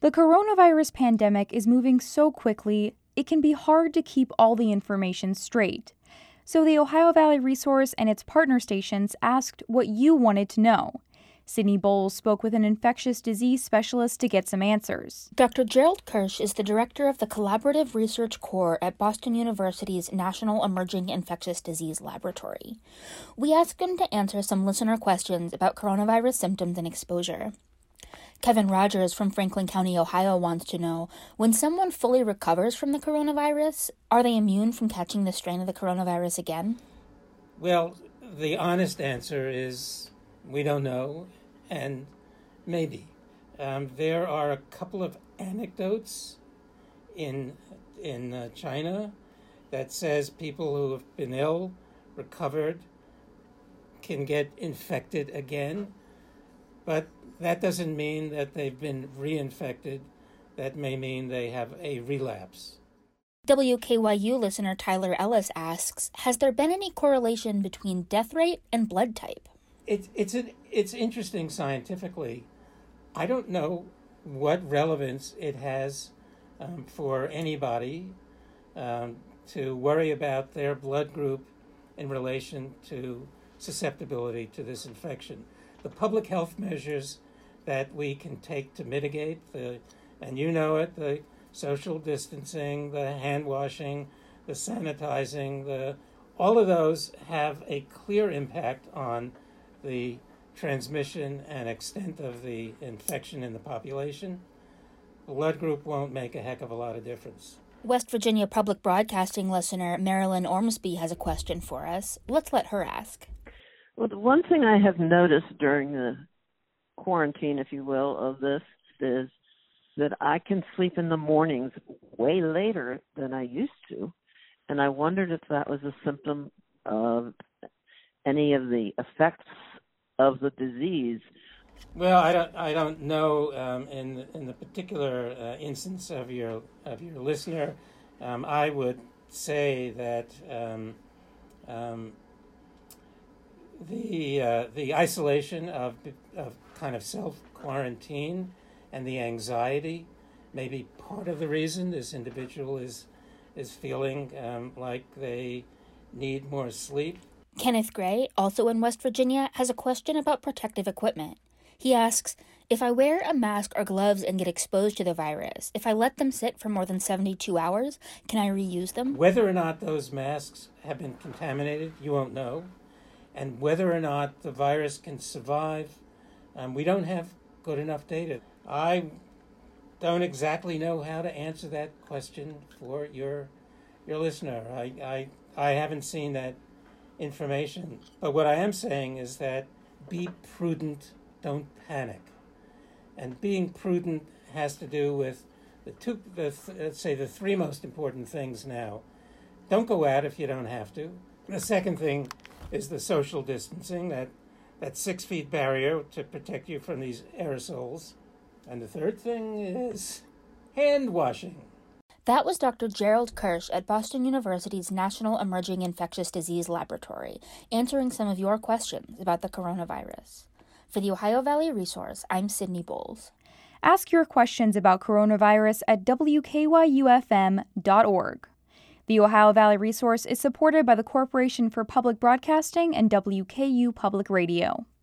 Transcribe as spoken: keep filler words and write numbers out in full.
The coronavirus pandemic is moving so quickly, it can be hard to keep all the information straight. So the Ohio Valley Resource and its partner stations asked what you wanted to know. Sydney Bowles spoke with an infectious disease specialist to get some answers. Doctor Gerald Kirsch is the director of the Collaborative Research Core at Boston University's National Emerging Infectious Disease Laboratory. We asked him to answer some listener questions about coronavirus symptoms and exposure. Kevin Rogers from Franklin County, Ohio wants to know, when someone fully recovers from the coronavirus, are they immune from catching the strain of the coronavirus again? Well, the honest answer is we don't know, and maybe. Um, there are a couple of anecdotes in in uh, China that says people who have been ill, recovered, can get infected again, but that doesn't mean that they've been reinfected. That may mean they have a relapse. W K Y U listener Tyler Ellis asks, has there been any correlation between death rate and blood type? It, it's an, it's interesting scientifically. I don't know what relevance it has um, for anybody um, to worry about their blood group in relation to susceptibility to this infection. The public health measures that we can take to mitigate, the, and you know it, the social distancing, the hand washing, the sanitizing, the all of those have a clear impact on the transmission and extent of the infection in the population. Blood group won't make a heck of a lot of difference. West Virginia Public Broadcasting listener Marilyn Ormsby has a question for us. Let's let her ask. Well, the one thing I have noticed during the quarantine, if you will, of this is that I can sleep in the mornings way later than I used to. And I wondered if that was a symptom of any of the effects of the disease. Well, I don't, I don't know um, in in the particular uh, instance of your of your listener. Um, I would say that um, um, the uh, the isolation of of kind of self quarantine and the anxiety may be part of the reason this individual is is feeling um, like they need more sleep. Kenneth Gray, also in West Virginia, has a question about protective equipment. He asks, if I wear a mask or gloves and get exposed to the virus, if I let them sit for more than seventy-two hours, can I reuse them? Whether or not those masks have been contaminated, you won't know. And whether or not the virus can survive, um, we don't have good enough data. I don't exactly know how to answer that question for your your listener. I, I, I haven't seen that information. But what I am saying is that be prudent, don't panic. And being prudent has to do with the two, the, let's say the three most important things now. Don't go out if you don't have to. The second thing is the social distancing, that, that six feet barrier to protect you from these aerosols. And the third thing is hand washing. That was Doctor Gerald Kirsch at Boston University's National Emerging Infectious Disease Laboratory, answering some of your questions about the coronavirus. For the Ohio Valley Resource, I'm Sydney Bowles. Ask your questions about coronavirus at W K Y U F M dot org. The Ohio Valley Resource is supported by the Corporation for Public Broadcasting and W K U Public Radio.